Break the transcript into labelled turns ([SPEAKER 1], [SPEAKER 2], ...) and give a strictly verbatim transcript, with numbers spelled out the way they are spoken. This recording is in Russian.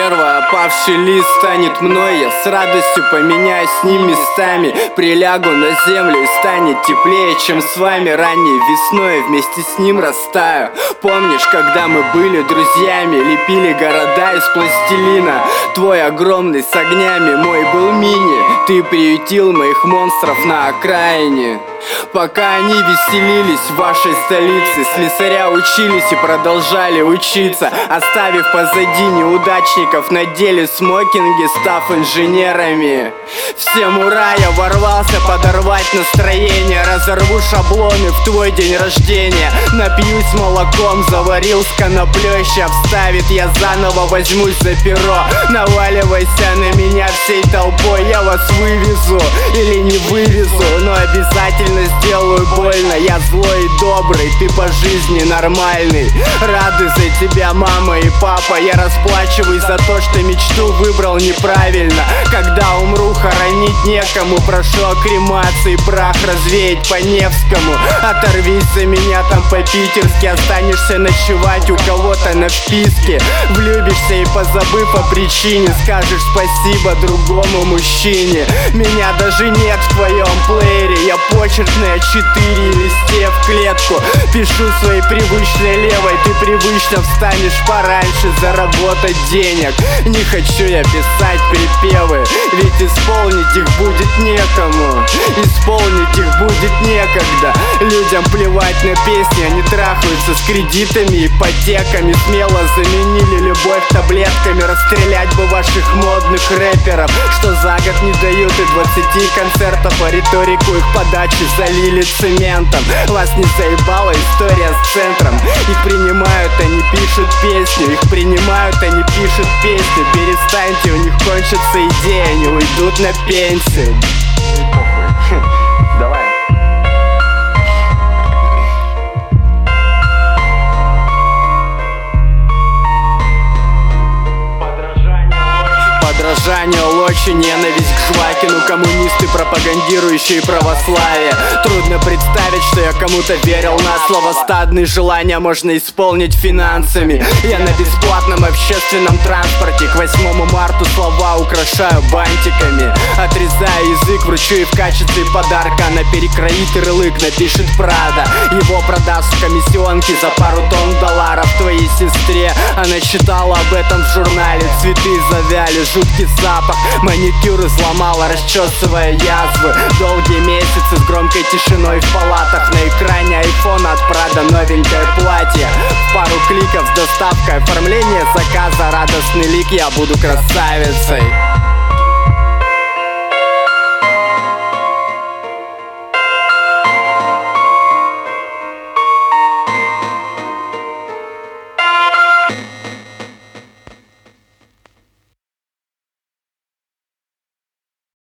[SPEAKER 1] Первый опавший лист станет мной, я с радостью поменяюсь с ним местами. Прилягу на землю и станет теплее, чем с вами ранней весной, вместе с ним растаю. Помнишь, когда мы были друзьями, лепили города из пластилина? Твой огромный с огнями, мой был мини. Ты приютил моих монстров на окраине. Пока они веселились в вашей столице, слесаря учились и продолжали учиться, оставив позади неудачников, надели смокинги, став инженерами. Всем ура, я ворвался подорвать настроение, разорву шаблоны в твой день рождения. Напьюсь молоком, заварил с коноплей, ща вставит, я заново возьмусь за перо. Наваливайся на меня всей толпой, я вас вывезу или не вывезу, но обязательно сделаю больно. Я злой и добрый, ты по жизни нормальный. Рады за тебя мама и папа, я расплачиваюсь за то, что мечту выбрал неправильно. Когда умру, хоронить некому, прошу о кремации, прах развеять по Невскому. Оторвись за меня там по-питерски, останешься ночевать у кого-то на вписке. Влюбишься и, позабыв о причине, скажешь спасибо другому мужчине. Меня даже нет в твоем плеере, я почерк на четыре листе в клетку. Пишу своей привычной левой, ты привычно встанешь пораньше заработать денег. Не хочу я писать припевы, ведь исполнить их будет некому. Исполнить их будет некогда. Людям плевать на песни, они трахаются с кредитами, ипотеками. Смело заменили любовь таблетками. Расстрелять бы ваших модных рэперов, что за год не дают и двадцати концертов, а риторику их подачи залили цементом. Вас не заебала история с центром. Их принимают, они пишут песню. Их принимают, они пишут песню. Перестаньте, у них кончится идея, они уйдут на пенсию. Давай. Подражание Лочи, ненависть к Жвакину, коммунисты, пропагандирующие православие. Трудно представить, что я кому-то верил на слово. Стадные желания можно исполнить финансами. Я на бесплатном общественном транспорте, к восьмому марта слова украшаю бантиками. Отрезаю язык, вручу и в качестве подарка. Она перекроит ярлык, напишет Прада. Его продаст в комиссионке за пару тонн долларов твоей сестре. Она читала об этом в журнале. Цветы завяли, жуткий запах, маникюр изломала, расчесывая язвы. Долгие месяцы с громкой тишиной в палатах. На экране айфона от Прада новенькое платье. В пару кликов с доставкой, оформление заказа, радостный лик, я буду красавицей.